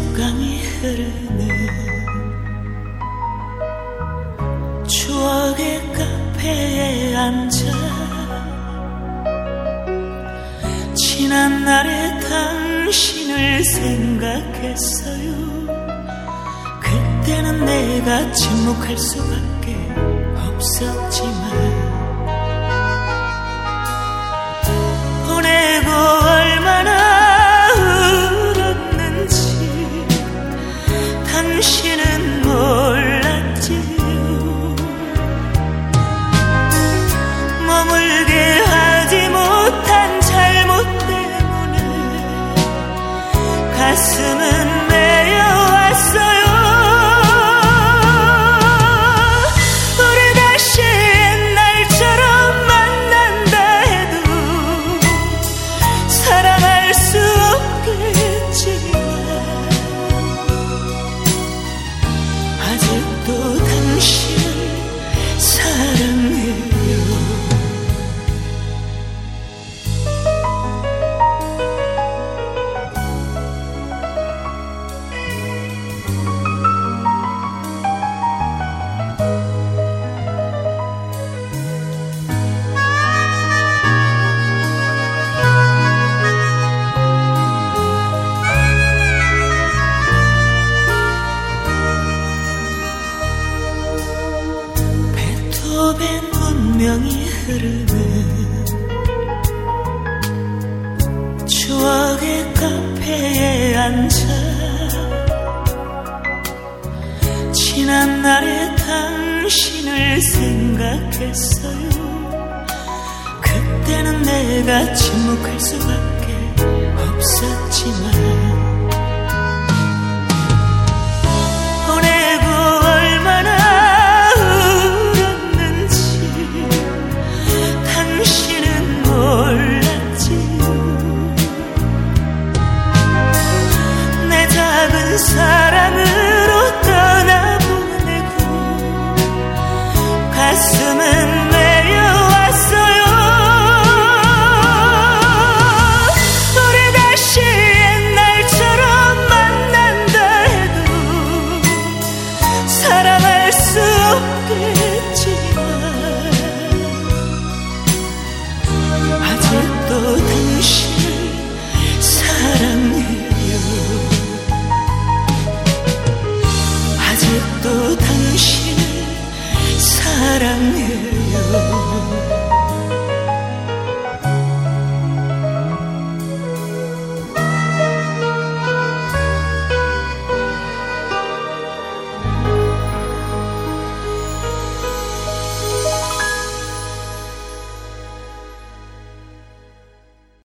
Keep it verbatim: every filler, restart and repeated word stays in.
강이 흐르는 추억의 카페에 앉아 지난날의 당신을 생각했어요. 그때는 내가 침묵할 수밖에 없었지만 보내고 얼마나 울었는지 당신은 몰랐지요. 머물게 하지 못한 잘못 때문에 가슴은 메여왔어요. 베토벤 운명이 흐르는 추억의 카페에 앉아 지난날의 당신을 생각했어요. 그때는 내가 침묵할 수밖에 없었지만 사랑으로 떠나보내고 가슴은 메여왔어요. 우리 다시 옛날처럼 만난다 해도 사랑할 수 없겠지만 아직도 당신을 사랑해요. 또 당신을 사랑해